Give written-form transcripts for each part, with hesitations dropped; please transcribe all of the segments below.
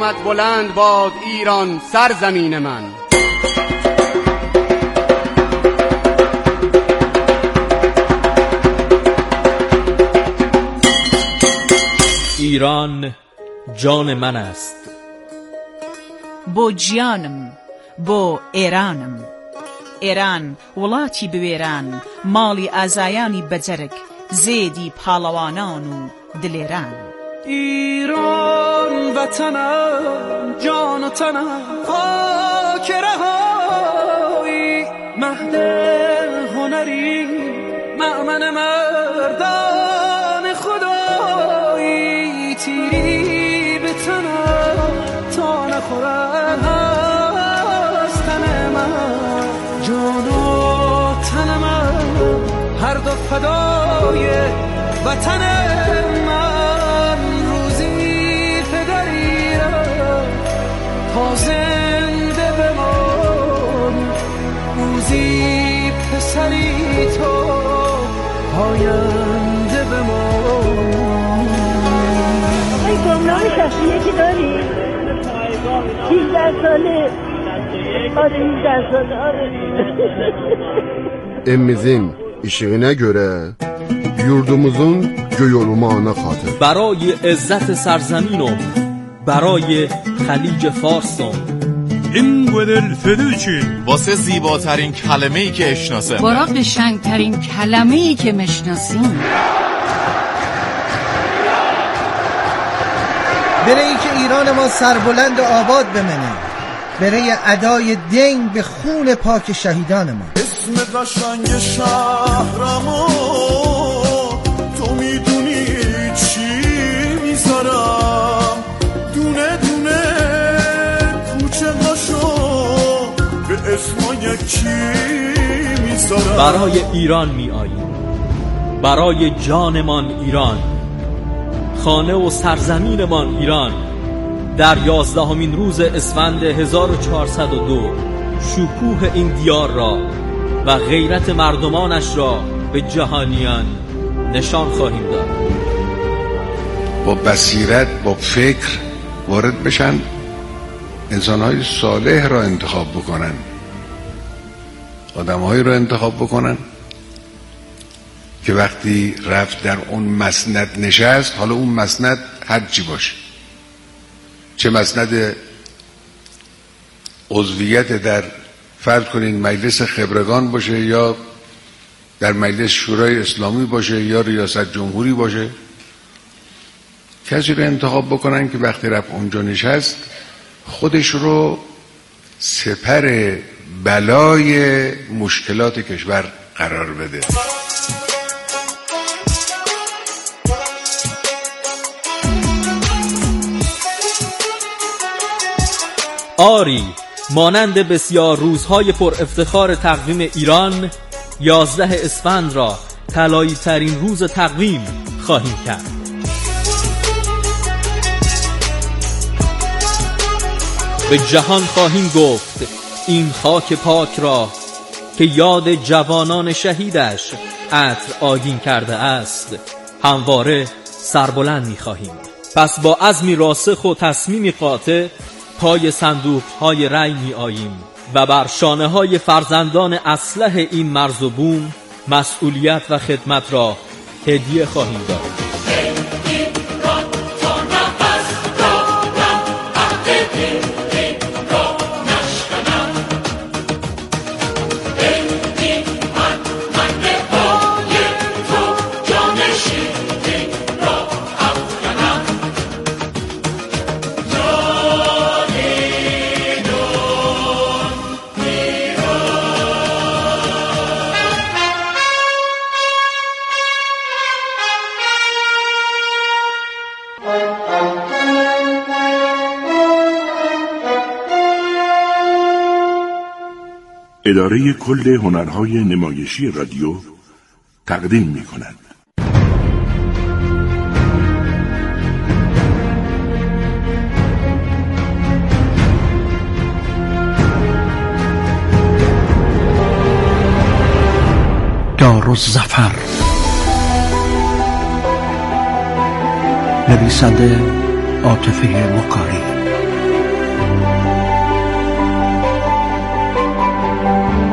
نامت بلند باد ایران سرزمین من. ایران جان من است. بۆ گیانم بۆ ئێرانم. ئێران وڵاتی بوێران، ماڵی ئازایانی بەجەرگ، زێدی پاڵەوانان و دلێران. ایران وطنم، جان و تنم، خاک رهایی، مهد هنری، مأمن مردان خدایی. تیری به تنم تا نخورد از تن من، جان و تن من هر دو فدای وطن من. روزی پدریرم تا زنده بمان، روزی پسری تو پاینده بمان. آقای گمنام شخصی یکی داری؟ 18 ساله. آره 18 ساله. آره Emimizin işığına göre yurdumuzun göyorulmağına خاطر برای عزت سرزمینم، برای خلیج فارسم، این گودل فدوچین، واسه زیباترین کلمه‌ای که اشناسم، برای قشنگترین کلمه‌ای که مشناسیم، برای اینکه ایران ما سربلند و آباد بمونه، برای ادای دین به خون پاک شهیدان ما. اسم قشنگ شهرمو تو میدونی چی میذارم، دونه دونه کوچه هاشو به اسم یکی میذارم. برای ایران می آییم، برای جانمان ایران، خانه و سرزمینمان ایران. در 11مین روز اسفند 1402 شکوه این دیار را و غیرت مردمانش را به جهانیان نشان خواهیم داد. با بصیرت، با فکر وارد بشن، انسانهای صالح را انتخاب بکنن، آدمهایی را انتخاب بکنن که وقتی رفت در اون مسند نشست، حالا اون مسند هر چی باشه، چه مسند عضویت در فرض کنین مجلس خبرگان باشه، یا در مجلس شورای اسلامی باشه، یا ریاست جمهوری باشه، کسی رو انتخاب بکنن که وقتی رفت اونجا نشست خودش رو سپر بلای مشکلات کشور قرار بده. آری، مانند بسیار روزهای پر افتخار تقویم ایران، 11 اسفند را طلایی ترین روز تقویم خواهیم کرد. به جهان خواهیم گفت این خاک پاک را که یاد جوانان شهیدش عطر آگین کرده است، همواره سربلند می خواهیم. پس با عزمی راسخ و تصمیمی قاطع پای صندوق‌های رأی می آییم و بر شانه‌های فرزندان اسلح این مرز و بوم مسئولیت و خدمت را هدیه خواهیم داد. اداره کل هنرهای نمایشی رادیو تقدیم می کند. دارالظفر، نویسنده عاطفه مکاری،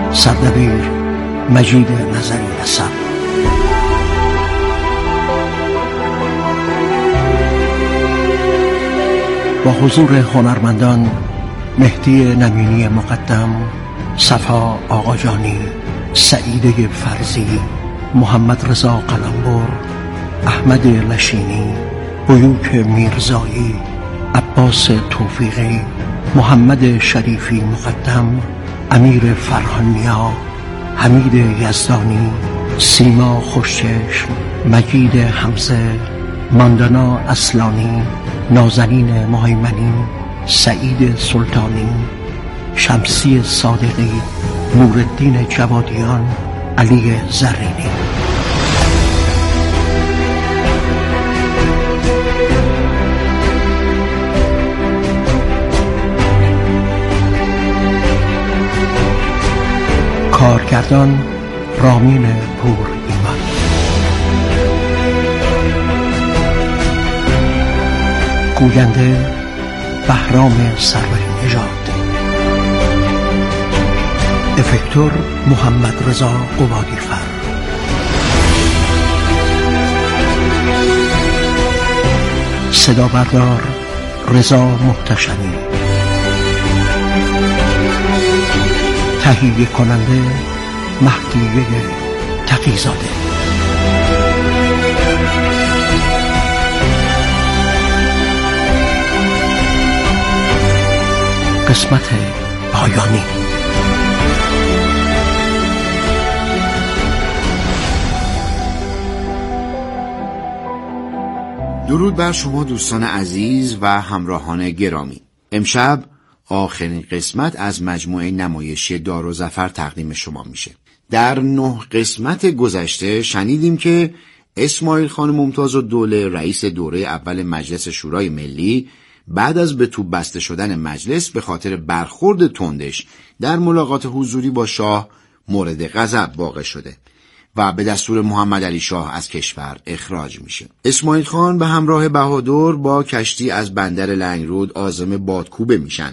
سردبیر مجید نظری نسب. با حضور هنرمندان مهدی نمینی مقدم، صفا آقاجانی، سعیده فرزی، محمد رضا قلمبر، احمد لشینی، بیوک میرزایی، عباس توفیقی، محمد شریفی مقدم، امیر فرهانیا، حمید یزدانی، سیما خوشچشم، مجید حمزه، ماندانا اصلانی، نازنین مهیمنی، سعید سلطانی، شمسی صادقی، نورالدین جوادیان، علی زرینی. کارگردان رامین پور ایمان. گوینده بهرام سروری نژاد. افکتور محمد رضا قبادی فر. صدا بردار رضا محتشمی. تهیه کننده مهدیه تقی‌زاده. قسمت پایانی. درود بر شما دوستان عزیز و همراهان گرامی. امشب آخرین قسمت از مجموعه نمایشی دار و ظفر تقدیم شما میشه. در 9 قسمت گذشته شنیدیم که اسماعیل خان ممتازالدوله رئیس دوره اول مجلس شورای ملی بعد از به توپ بسته شدن مجلس به خاطر برخورد تندش در ملاقات حضوری با شاه مورد غضب واقع شده و به دستور محمد علی شاه از کشور اخراج میشه. اسماعیل خان به همراه بهادر با کشتی از بندر لنگرود عازم بادکوبه میشن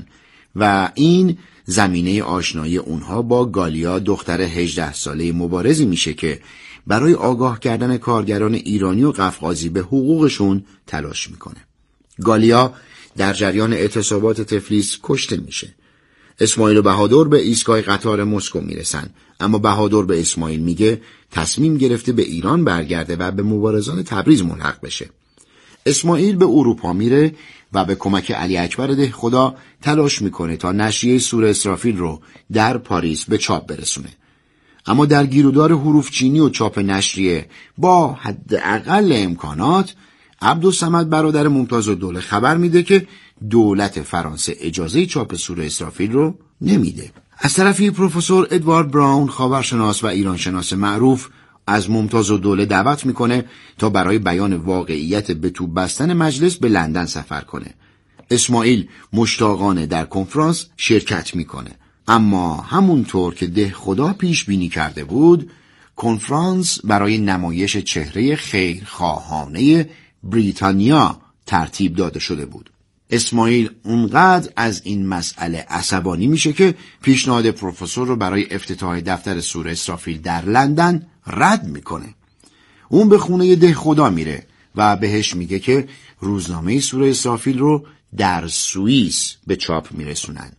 و این زمینه آشنایی اونها با گالیا دختر 18 ساله مبارزی میشه که برای آگاه کردن کارگران ایرانی و قفقازی به حقوقشون تلاش میکنه. گالیا در جریان اعتصابات تفلیس کشته میشه. اسماعیل و بهادر به ایستگاه قطار مسکو میرسن، اما بهادر به اسماعیل میگه تصمیم گرفته به ایران برگرده و به مبارزان تبریز ملحق بشه. اسماعیل به اروپا میره و به کمک علی اکبر دهخدا تلاش میکنه تا نشریه سور اسرافیل رو در پاریس به چاپ برسونه. اما در گیرودار حروف چینی و چاپ نشریه با حداقل امکانات، عبدالصمد برادر ممتازالدوله خبر میده که دولت فرانسه اجازه چاپ سور اسرافیل رو نمیده. از طرفی پروفسور ادوارد براون خاورشناس و ایرانشناس معروف از ممتازالدوله دعوت میکنه تا برای بیان واقعیت به توپ بستن مجلس به لندن سفر کنه. اسماعیل مشتاقانه در کنفرانس شرکت میکنه، اما همونطور که دهخدا پیش بینی کرده بود، کنفرانس برای نمایش چهره خیرخواهانه بریتانیا ترتیب داده شده بود. اسماعیل اونقدر از این مسئله عصبانی میشه که پیشنهاد پروفسور رو برای افتتاح دفتر سور اسرافیل در لندن رد میکنه. اون به خونه دهخدا میره و بهش میگه که روزنامه سور اسرافیل رو در سوئیس به چاپ میرسونن.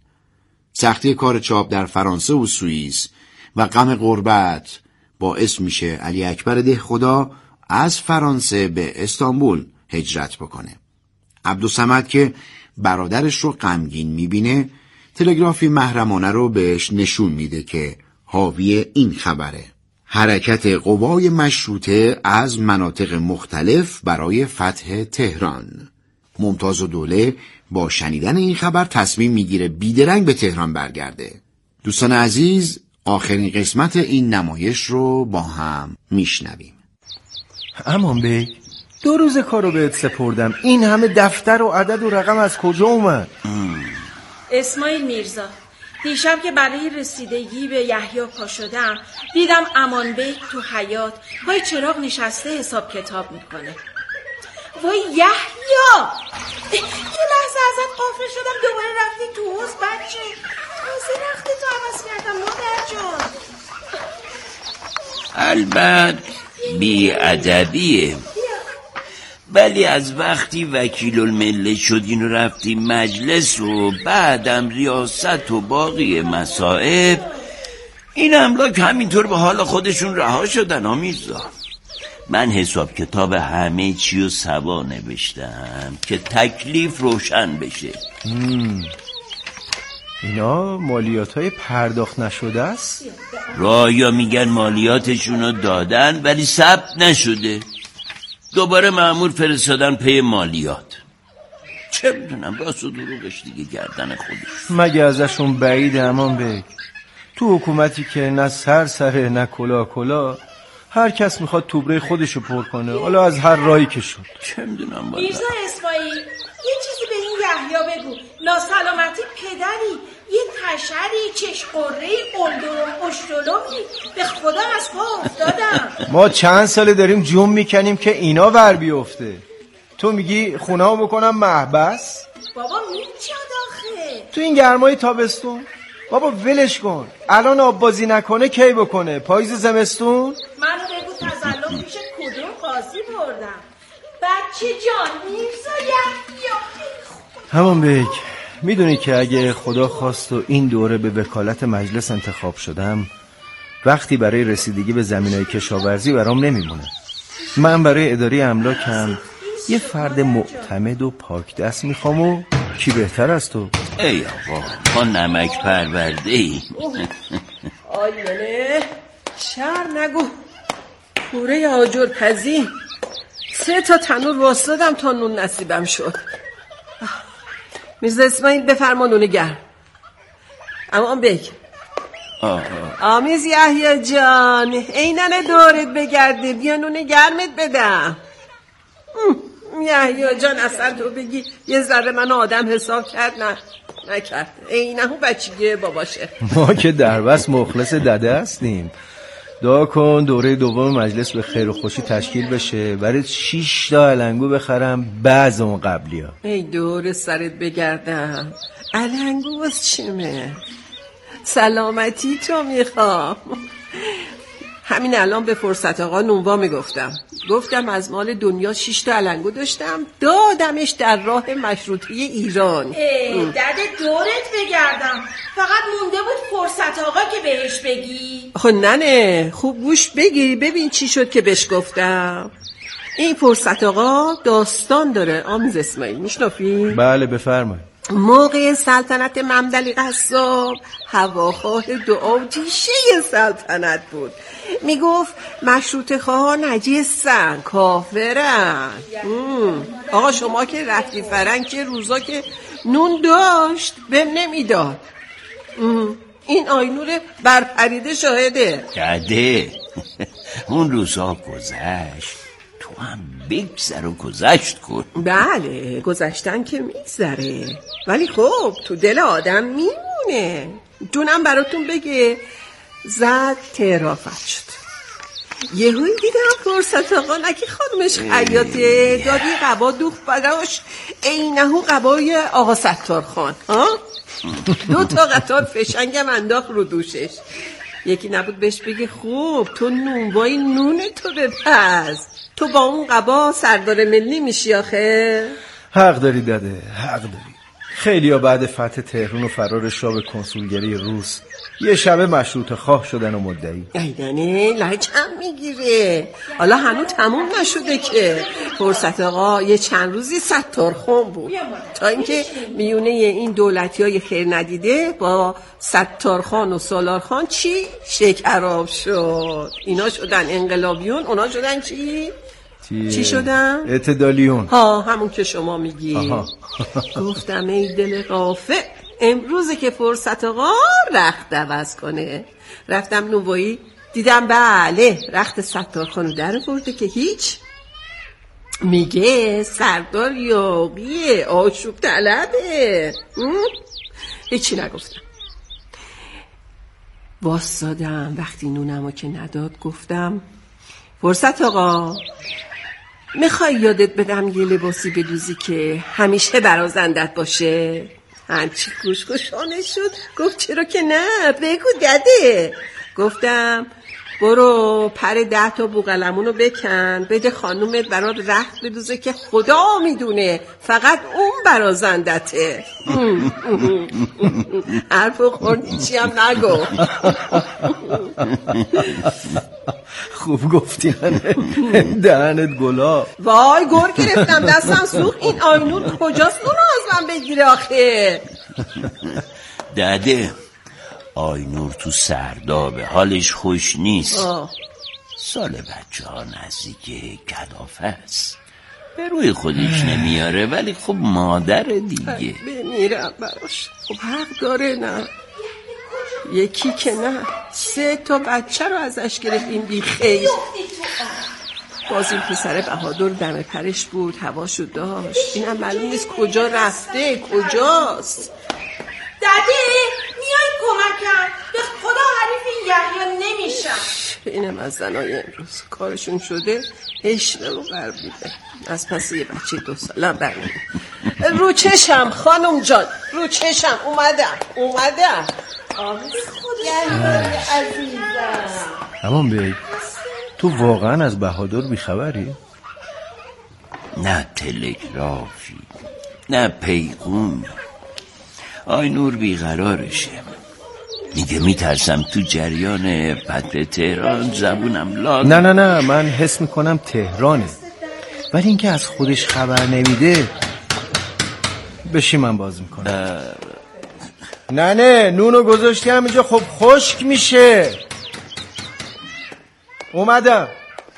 سختی کار چاپ در فرانسه و سوئیس و غم غربت باعث میشه علی اکبر دهخدا از فرانسه به استانبول هجرت بکنه. عبدالصمد که برادرش رو غمگین میبینه، تلگرافی محرمانه رو بهش نشون میده که حاوی این خبره: حرکت قوای مشروطه از مناطق مختلف برای فتح تهران. ممتازالدوله با شنیدن این خبر تصمیم میگیره بیدرنگ به تهران برگرده. دوستان عزیز، آخرین قسمت این نمایش رو با هم میشنویم. امان بی 2 روز کارو بهت سپردم، این همه دفتر و عدد و رقم از کجا اومد؟ اسماعیل میرزا، دیشب که برای رسیدگی به یحیی پا شدم دیدم امان بیگ تو حیاط پای چراغ نشسته حساب کتاب میکنه. وای یحیی، یه لحظه ازت غافل شدم دوباره رفتی تو حوض بچه. تازه رخت تو عوض کردم مادر جان. البته بی‌ادبیه، ولی از وقتی وکیل الملت شدین و رفتیم مجلس و بعدم ریاست و باقی مصائب، این املاک همینطور به حال خودشون رها شدن. میرزا، من حساب کتاب همه چی و سوا نوشتم که تکلیف روشن بشه. اینا مالیات‌های پرداخت نشده است؟ رایا میگن مالیاتشونو دادن ولی ثبت نشده. دوباره مأمور فرستادن پی مالیات. چه بدونم راست و دروغش دیگه گردن خودش. مگه ازشون بعید امان بگ؟ تو حکومتی که نه سره نه کلا هر کس میخواد توبره خودشو پر کنه، حالا از هر راهی که شد. چه میدونم بالا. میرزا اسماعیل، یه چیزی به این یحیی بگو. ناسلامتی پدری، یه تشری، چش قرهی، قلدرم اشتلومی، به خدا از پا افتادم. ما چند ساله داریم جون میکنیم که اینا ور بیفته. تو میگی خونه‌مو بکنم محبس؟ بابا میچاد آخه تو این گرمای تابستون؟ بابا ولش کن. الان آب بازی نکنه کی بکنه؟ پاییز زمستون؟ منو بگو تظلم پیش کدوم قاضی بردم. بچه جان، میرزا یحیی همون بگ، میدونی که اگه خدا خواست و این دوره به وکالت مجلس انتخاب شدم، وقتی برای رسیدگی به زمینای کشاورزی برام نمیمونه. من برای اداره املاکم یه فرد معتمد و پاک دست میخوام و کی بهتر از تو؟ ای آقا، ما نمک پرورده ای. آینه شر نگو. کوره آجر پزی 3 تنور واسدادم تا نون نصیبم شد. میرزا اسماعیل بفرما نون گرم. اما بگ آمیز یحیی جان، اینن دورت بگرده، بیا نون گرمت بدم. یحیی جان اصلا تو بگی یه ذره من آدم حساب کرد نکرد. اینهو بچگی باباشه. ما که در بس مخلص دده هستیم. دعا کن دوره دوم مجلس به خیر و خوشی تشکیل بشه، برای 6 تا علنگو بخرم بعض اون قبلی ها. ای دور سرت بگردم، علنگو باز چمه؟ سلامتی تو میخوام. همین الان به فرصت آقا نونوا گفتم از مال دنیا 6 تا علنگو داشتم، دادمش در راه مشروطه ایران. دد دورت بگردم، فقط مونده بود فرصت آقا که بهش بگی. خب نه خوب گوش بگیری ببین چی شد که بهش گفتم. این فرصت آقا داستان داره. آمیز اسماعیل میشنافی؟ بله بفرمایید. موقع سلطنت ممدلی قصاب هواخواه دعا و تیشه سلطنت بود. میگفت مشروطه خواه نجسن، کافرن. آقا شما که رفتی فرنگ که روزا که نون داشت بهم نمیداد. این آینور برپریده شاهده. داده اون روزا گذشت، تو هم بگذر و گذشت کن. بله گذشتن که میگذره، ولی خب تو دل آدم میمونه. جونم براتون بگه زد ترافت شد. یهویی دیدم فرصت آقا نکی خانمش خیاطه دادی قبا دوخت براش، اینهو قبای آقا ستار خان. 2 تا قطار فشنگم انداخت رو دوشش. یکی نبود بهش بگه خوب تو نونوای نون تو بپز، تو با اون قبا سردار ملی میشی آخه. حق داری داده، حق داری. خیلی ها بعد فتح تهران و فرار شاه به کنسولگری روس یه شب مشروطه خواه شدن و مدعی. ایدنه لجم میگیره. حالا هنوز تموم نشده که. فرصت آقا یه چند روزی ستارخان بود تا اینکه میونه این دولتی های خیر ندیده با ستارخان و سالارخان چی؟ شکراب شد. اینا شدن انقلابیون، اونا شدن چی؟ چی شدن؟ اعتدالیون. همون که شما میگی. گفتم ای دل غافل، امروزه که فرصت آقا رخت عوض کنه. رفتم نوایی دیدم بله رخت ستارخانو در برده که هیچ. میگه سردار یاغیه، آشوب طلبه. هیچی نگفتم. واسادم وقتی نونمو که نداد گفتم فرصت آقا میخوای یادت بدم یه لباسی بدوزی که همیشه برازندت باشه؟ همچی گوشگوشانه شد. گفت چرا که نه، بگو دده. گفتم برو پر 10 تا بوقلمونو بکن، بده خانومت برات رخت بدوزه که خدا میدونه فقط اون برازندته. حرف خوردی چی هم نگو. خوب گفتی دهنت گلا. وای گور گرفتم دستم سوخت. این آینور کجاست اونو از من بگیره آخه؟ داده آینور تو سردابه، حالش خوش نیست. سال بچه ها نزدیک کلافه است، به روی خودش نمیاره، ولی خب مادر دیگه. بمیرم براش. خب حق داره نه؟ یکی که نه 3 تا بچه رو ازش گرفتیم بی خیر. باز این پسر بهادر دم پرش بود، هواشو داشت. اینم معلوم نیست کجا رفته، کجاست. دادی میای کمکم، به خدا حریف این یحیی نمیشم. اینم از زنای امروز کارشون شده عشق رو برمیده، از پس یه بچه 2 سالم برمیده. رو چشم خانم جان، رو چشم. اومدم خدا عزیزم. امان بی تو واقعا از بهادر بیخبری؟ نه تلگرافی نه پیغومی. آینور بیقرارشه، میگه میترسم تو جریان پدر تهران زبونم لاغ. نه من حس میکنم تهرانه، ولی اینکه از خودش خبر نمیده. بشی من باز میکنم. نه نونو گذاشتی همینجا، خب خشک میشه. اومدم.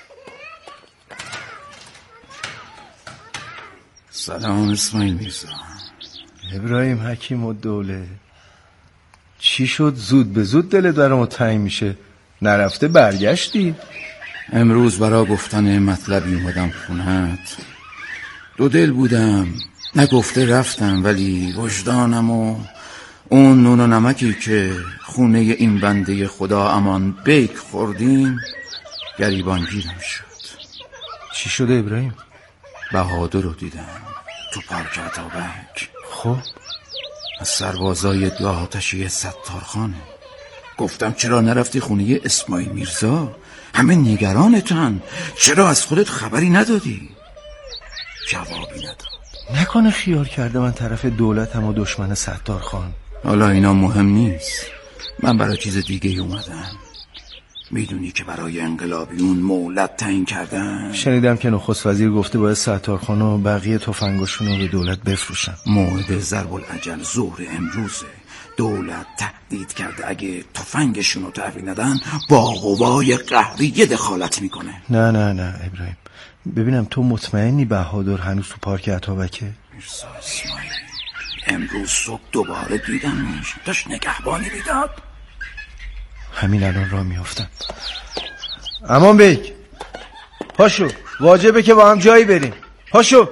سلام اسماعیل میرزا. ابراهیم حکیم و دوله، چی شد زود به زود دلت برام تنگ میشه؟ نرفته برگشتی؟ امروز برای گفتن مطلبی اومدم خونه‌ت. 2 دل بودم، نگفته رفتم، ولی وجدانم و اون نون و نمکی که خونه این بنده خدا امان بیک خوردیم گریبان گیرم شد. چی شده ابراهیم؟ بهادر رو دیدم تو پارک عطابک. خب از سربازای 2 آتشی ستارخانه. گفتم چرا نرفتی خونه اسماعیل میرزا؟ همه نگرانتن، چرا از خودت خبری ندادی؟ جوابی نداد. نکنه خیال کرده من طرف دولتم و دشمن ستارخان. حالا اینا مهم نیست، من برای چیز دیگه اومدم. میدونی که برای انقلابیون مولد تعیین کردن؟ شنیدم که نخست وزیر گفته باید ستارخان و بقیه تفنگاشون رو به دولت بفروشن. موعد ضرب العجل ظهر امروزه. دولت تهدید کرده اگه تفنگشون رو تحویل ندن با قوای قهریه دخالت میکنه. نه ابراهیم، ببینم تو مطمئنی بهادر هنوز تو پارک عطابکه؟ میرزا اسماعیل امروز صبح دوباره دیدمش، داشت نگهبانی میداد. همین الان راه میافتم. امان بیک پاشو، واجبه که با هم جایی بریم. پاشو.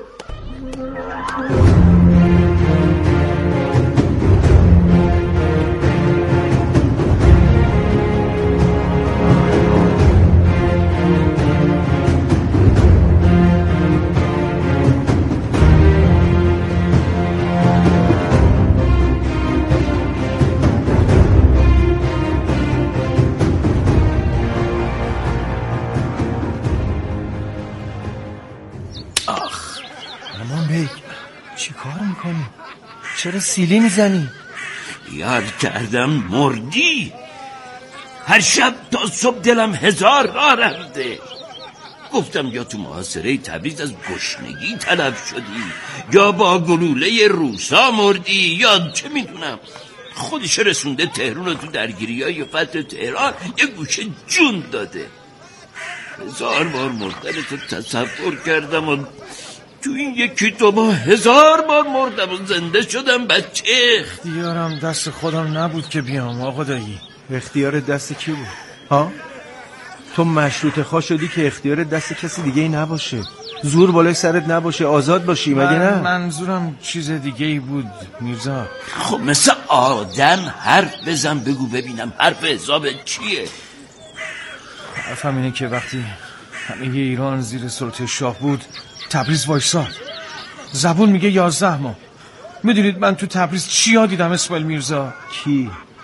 چرا سیلی میزنی؟ یاد کردم مردی. هر شب تا صبح دلم 1000 راه رفته. گفتم یا تو محاصره تبریز از گشنگی تلف شدی، یا با گلوله روسا مردی، یا چه میدونم. خودش رسونده تهران رو تو درگیری‌های فتح تهران یه گوشه جون داده. 1000 بار مردن تو تصور کردم و تو این 1-2 ماه 1000 بار مردم و زنده شدم بچه. اختیارم دست خودم نبود که بیام آقا دایی. اختیار دست کی بود؟ ها؟ تو مشروط خواه شدی که اختیار دست کسی دیگه ای نباشه، زور بالای سرت نباشه، آزاد باشی. مگه نه؟ منظورم چیز دیگه ای بود میرزا. خب مثل آدم حرف بزن، بگو ببینم حرف حسابت چیه؟ حرفم اینه که وقتی همه ایران زیر سلطه شاه بود تبریز وایساد. زبون میگه 11 ماه. میدونید من تو تبریز چیا دیدم اسماعیل میرزا؟ کی؟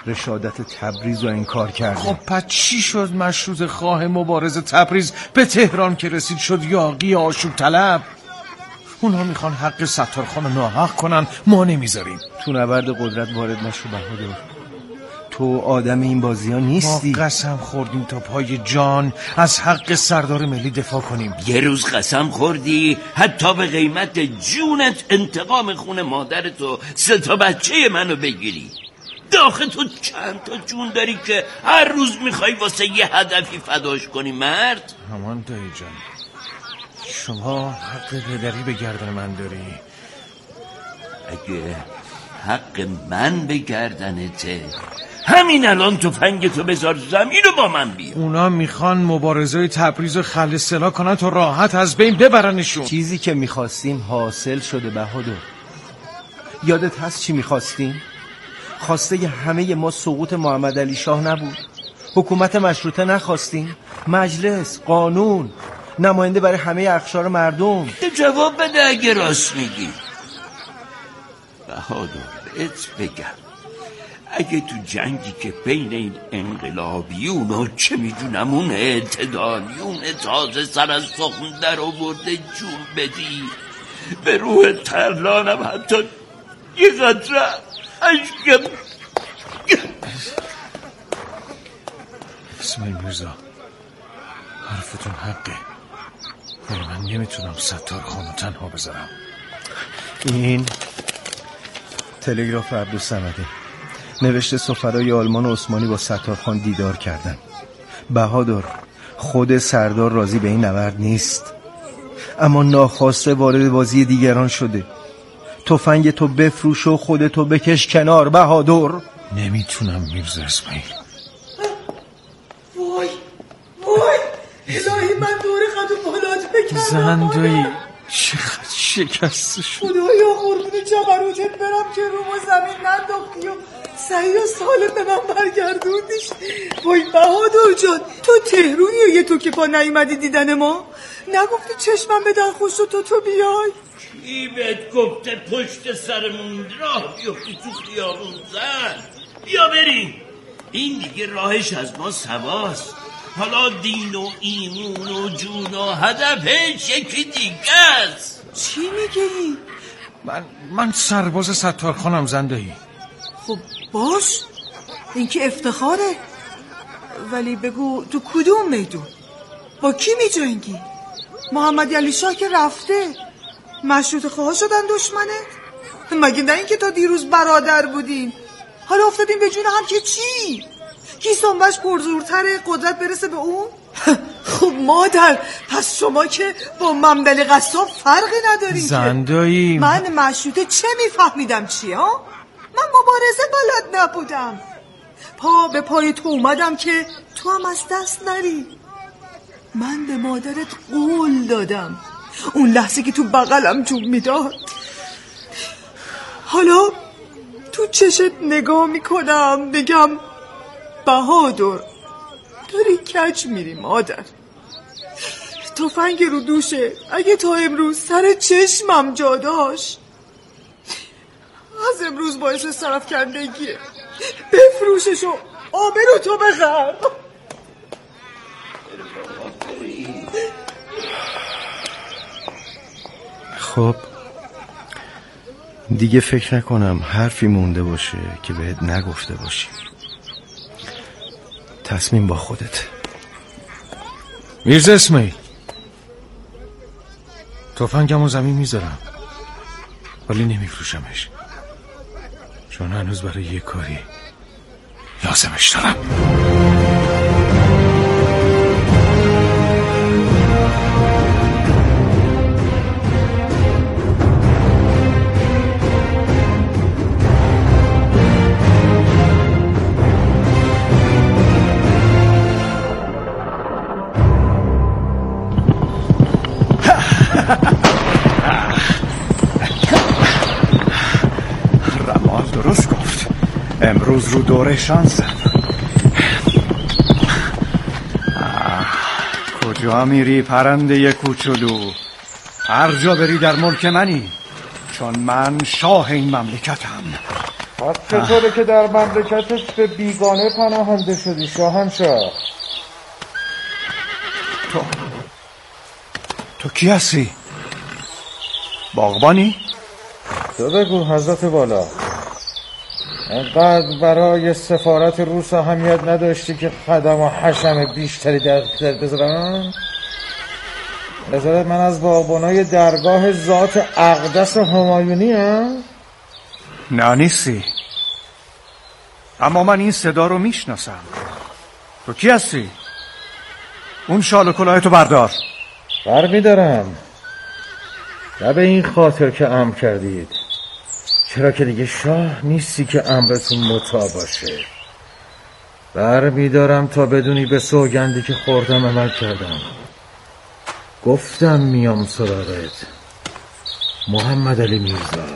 رشادت تبریز رو انکار کرده. خب پس چی شد مشروط خواه مبارز تبریز به تهران که رسید شد یاغی آشوب طلب؟ اونها میخوان حق ستارخان رو ناحق کنن، ما نمیذاریم. تو نبرد قدرت وارد نشو بهادر. تو آدم این بازی ها نیستی. ما قسم خوردیم تا پای جان از حق سردار ملی دفاع کنیم. یه روز قسم خوردی حتی به قیمت جونت انتقام خون مادرتو 3 بچه منو بگیری. داخل تو چند تا جون داری که هر روز میخوای واسه یه هدفی فداش کنی مرد؟ همان دایی جان، شما حق پدری به گردن من داری. اگه حق من به گردنته همین الان تفنگتو بذار زمین رو با من بیا. اونا میخوان مبارزه تبریز رو خل سلاح کنن تا راحت از بین ببرنشون. چیزی که میخواستیم حاصل شده بهادر. یادت هست چی میخواستیم؟ خواسته همه ما سقوط محمد علی شاه نبود. حکومت مشروطه نخواستیم. مجلس، قانون، نماینده برای همه اقشار مردم. جواب بده اگه راست میگی. بهادر بهت بگم اگه تو جنگی که بین این انقلابیون و چه میدونم اون اعتدالیون تازه سر از سخن در آورده جون بدی، به روح ترلانم حتی یه قطره اشکم. اسماعیل میرزا، حرفتون حقه، ولی من نمیتونم ستارخان رو تنها بذارم. این تلگراف عبدالصمدی نوشته سفرای آلمان و عثمانی با ستارخان دیدار کردن. بهادر، خود سردار راضی به این نبرد نیست، اما ناخواسته وارد بازی دیگران شده. تفنگ تو بفروش و خودتو بکش کنار بهادر. نمیتونم میرزا اسماعیل. وای الهی من دور خط و بالات بکردم. زندایی چقدر شکسته شد. خدایا قربون جبروتت برم که رومو زمین ننداختی و صحیح و سالم به من برگردوندیش. وای بهادر جان، تو تهرونی و یه تو که پا نیومدی دیدن ما؟ نگفتی چشمم به در خوش تو بیای؟ کی بهت گفته پشت سرمون راه بیفتی تو خیابون؟ زن بیا بریم، این دیگه راهش از ما سواست. حالا دین و ایمون و جون و هدفش یکی دیگه است. چی میگی؟ من سرباز ستارخانم زندایی. خب باش، این که افتخاره، ولی بگو تو کدوم میدون؟ با کی میجنگی؟ محمد علی شاه که رفته، مشروط خواه شدن دشمنت؟ مگه نه این که تا دیروز برادر بودین، حالا افتادیم به جون هم که چی؟ کی سنبش پرزورتره قدرت برسه به اون؟ خب مادر، پس شما که با منبل قصاب فرقی ندارین. زندایی من مشروطه چه میفهمیدم چی ها؟ من مبارزه بلد نبودم، پا به پای تو اومدم که تو هم از دست نری. من به مادرت قول دادم اون لحظه که تو بغلم جون میداد. حالا تو چشت نگاه میکنم بگم بهادر داری کج میری مادر. تفنگ رو دوشه، اگه تا امروز سر چشمم جا داشت، از امروز باعث صرف کردگیه. بفروشش و آبرو تو بخر. خب دیگه فکر نکنم حرفی مونده باشه که بهت نگفته باشی. تصمیم با خودت. میرزا اسماعیل، تفنگمو زمین میذارم ولی نمیفروشمش، چون هنوز برای یه کاری لازمش دارم. رمال درست گفت، امروز رو دوره شانسم. کجا میری پرنده کوچولو؟ هر جا بری در ملک منی، چون من شاه این مملکتم. پس چطوره که در مملکتش به بیگانه پناهنده شدی شاهنشاه؟ تو کی هستی؟ باغبانی؟ تو بگو حضرت والا. انقدر برای سفارت روس اهمیت نداشتی که خدم و حشم بیشتری در بذارم؟ نظرت من از باغبانای درگاه ذات اقدس همایونی هم؟ نه نیستی، اما من این صدا رو میشناسم. تو کی هستی؟ اون شال و کلاهتو بردار. برمیدارم، نه به این خاطر که امر کردید، چرا که دیگه شاه نیستی که امرتون مطاع باشه. برمیدارم تا بدونی به سوگندی که خوردم عمل کردم. گفتم میام سراغت محمد علی میرزا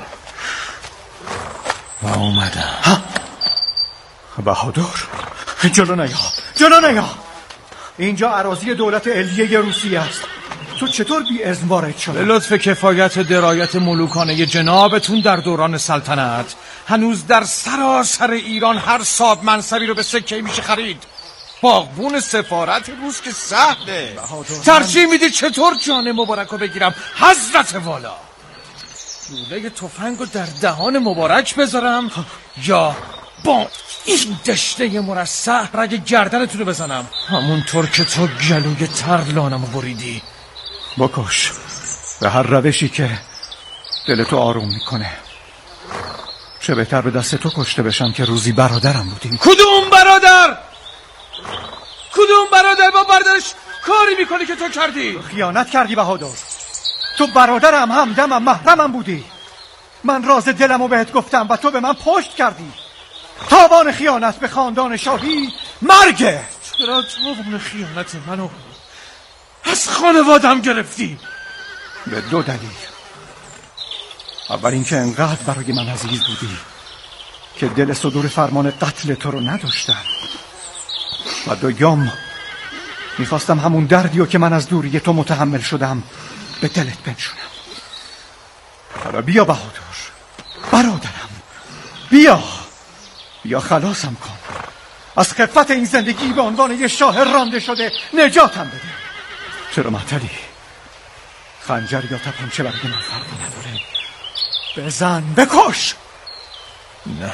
و اومدم. بهادر جلو نیا. اینجا اراضی دولت علیه روسیه است. تو چطور بی اذن وارد شدی؟ به لطف کفایت درایت ملوکانه جنابتون در دوران سلطنت هنوز در سراسر ایران هر صاحب منصبی رو به سکه میشه خرید. باغبون سفارت روس که سهله. ترجیح میدی چطور جان مبارک رو بگیرم حضرت والا؟ لوله تفنگو در دهان مبارک بذارم یا با این دشته مرصع رگ گردنتونو بزنم همونطور که تو گلوی ترلانمو بریدی؟ بکش، به هر روشی که دلتو آروم میکنه. چه بهتر به دست تو کشته بشم که روزی برادرم بودی. کدوم برادر با برادرش کاری میکنی که تو کردی؟ خیانت کردی بهادر. تو برادرم، همدمم، محرمم بودی. من راز دلمو بهت گفتم و تو به من پشت کردی. تاوان خیانت به خاندان شاهی مرگه. چرا تاوان خیانت منو از خانوادم گرفتی؟ به دو دلیل. اول اینکه انقدر برای من عزیز بودی که دل صدور فرمان قتل تو رو نداشتم، و دوم میخواستم همون دردیو که من از دوری تو متحمل شدم به دلت بنشونم. حالا بیا بهادر برادرم، بیا خلاصم کن از خفت این زندگی به عنوان یه شاه رانده شده. نجاتم بده. چرا معطلی؟ خنجر یا تپانچه برای من فرقی نداره. بزن، بکش. نه،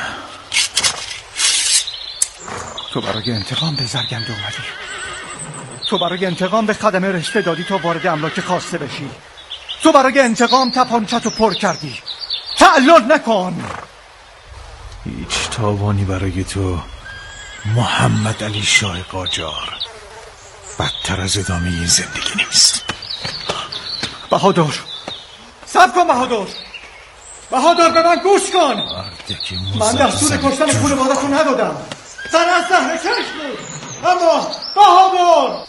تو برای انتقام به زرگنده اومدی. تو برای انتقام به خدمه رشته دادی تا وارد املاک خواسته بشی. تو برای انتقام تپانچه‌تو پر کردی. تعلل نکن. هیچ تاوانی برای تو محمد علی شاه قاجار بدتر از ادامه این زندگی نیست. بهادر صبر کن. بهادر به من گوش کن. من دستور کشتن خانواده‌تو ندادم. سر از زهره کش بود. اما بهادر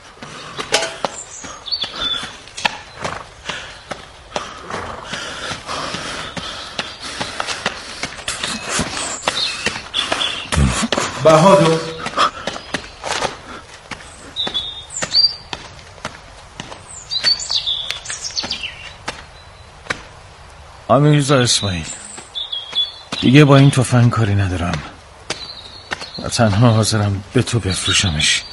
امیرزا اسماعیل، دیگه با این تفنگ کاری ندارم و تنها حاضرم به تو بفروشمش